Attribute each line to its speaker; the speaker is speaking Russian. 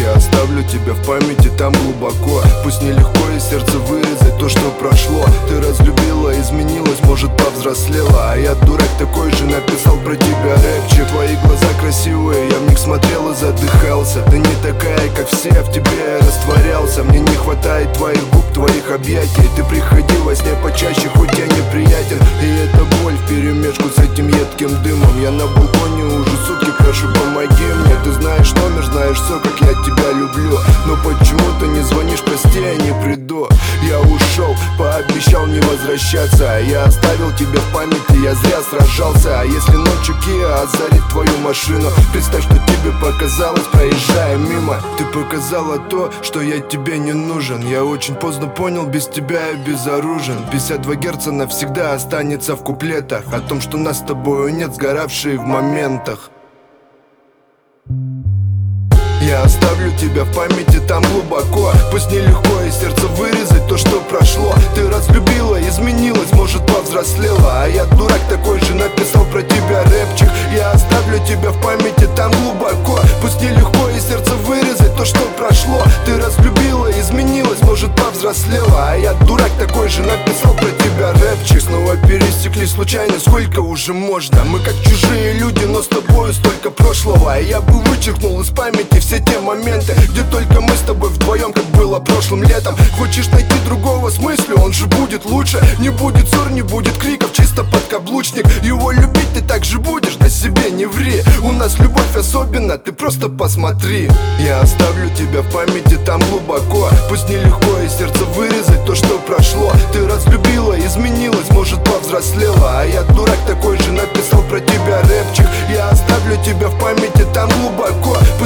Speaker 1: Я оставлю тебя в памяти там глубоко. Пусть нелегко из сердца вырезать то, что прошло. Ты разлюбила, изменилась, может повзрослела, а я дурак такой же написал про тебя рэпчик. Твои глаза красивые, я в них смотрел и задыхался. Ты не такая, как все, в тебе я растворялся. Мне не хватает твоих губ, твоих объятий. Ты приходи во сне почаще, хоть я неприятен. И эта боль вперемешку с этим едким дымом. Я на балконе уже сутки прошу, помоги мне. Ты знаешь номер, знаешь все, как я тебя люблю. Но почему ты не звонишь, прости, я не приду. Я ушел, пообещал не возвращаться. Я оставил тебя в памяти, я зря сражался. А если ночью Kia озарит твою машину, представь, что тебе показалось, проезжая мимо. Ты показала то, что я тебе не нужен. Я очень поздно понял, без тебя я безоружен. 52 герца навсегда останется в куплетах о том, что нас с тобою нет, сгоравшие в моментах. Я оставлю тебя в памяти там глубоко. Пусть нелегко из сердца вырезать то, что прошло. Ты разлюбила, изменилась, может повзрослела, а я дурак такой же написал про тебя рэпчик. Я оставлю тебя в памяти там глубоко. Пусть нелегко из сердца вырезать то, что прошло. Ты разлюбила, изменилась, может повзрослела, а я дурак такой же написал про тебя рэпчик. Снова пересекли случайно, сколько уже можно? Мы как чужие люди, но с тобою столько прошлого. И я бы вычеркнул из памяти все те моменты, где только мы с тобой вдвоем, как было прошлым летом. Хочешь найти другого смысла, он же будет лучше. Не будет ссор, не будет криков, чисто подкаблучник. Его любить ты так же будешь, да себе не ври. У нас любовь особенна, ты просто посмотри. Я оставлю тебя в памяти там глубоко. Пусть нелегко из сердца вырезать то, что прошло. Ты разлюбила, изменилась, может повзрослела, а я дурак такой же написал про тебя рэпчик. Я оставлю тебя в памяти там глубоко.